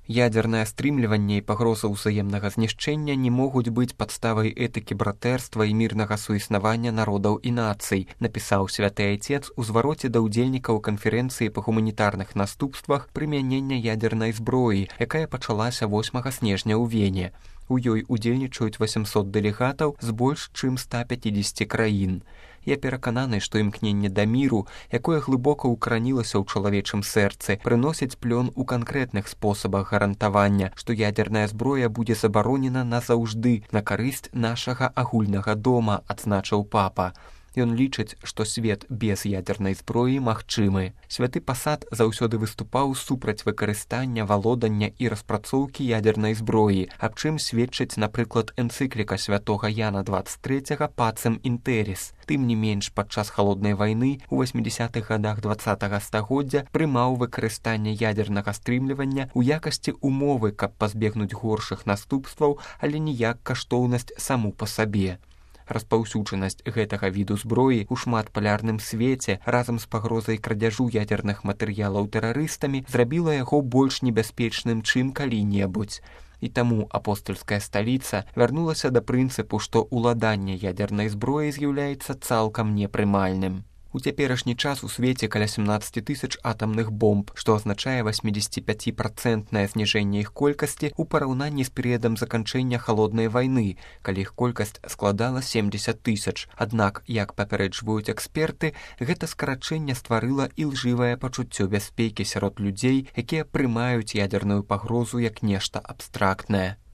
Ядернае стрымліванне і пагроза ўзаемнага знішчэння не могуць быць падставай этыкі братэрства і мірнага суіснавання народаў і нацый, напісаў святы айцец у звароце да ўдзельнікаў канферэнцыі па гуманітарных наступствах прымянення ядернай зброі, якая пачалася 8 снежня ў Вене. У ёй удзельнічаюць 800 дэлегатаў з больш чым 150 краін. Я перакананы, што імкненне да міру, якое глыбока ўкаранілася ў чалавечым сэрцы, прыносіць плён у канкрэтных спосабах гарантавання, што ядерная зброя будзе забаронена назаўжды на карысць нашага агульнага дома, адзначыў папа. Ён лічыць, што свет без ядернай зброі магчымы. Святы пасад заўсёды выступаў супраць выкарыстання, валодання і распрацоўкі ядернай зброі, аб чым сведчыць, напрыклад, энцыкліка святога Яна 23 «Пацем інтэріс». Тым не менш, падчас халоднай вайны ў 80-х гадах 20-го стагоддзя прымаў выкарыстанне ядернага стрымлівання ў якасці умовы, каб пазбегнуць горшых наступстваў, але не як каштоўнасць саму па сабе. Распаўсюджанасць гэтага віду зброі ў шматпалярным свеце разам з пагрозай крадзяжу ядерных матэрыялаў тэрарыстамі зрабіла яго больш небяспечным, чым калі-небудзь. І таму апостальская сталіца вярнулася да прынцыпу, што ўладанне ядернай зброі з'яўляецца цалкам непрымальным. У цяперашні час у свеце каля 17 000 атамных бомб, што азначае 85% зніжэнне іх колькасці ў параўнанні з перыядам заканчэння халоднай вайны, калі іх колькасць складала 70 000. Аднак, як папярэджваюць эксперты, гэта скарачэнне стварыла ілжывае пачуццё бяспекі сярод людзей, якія прымаюць ядерную пагрозу як нешта абстрактнае.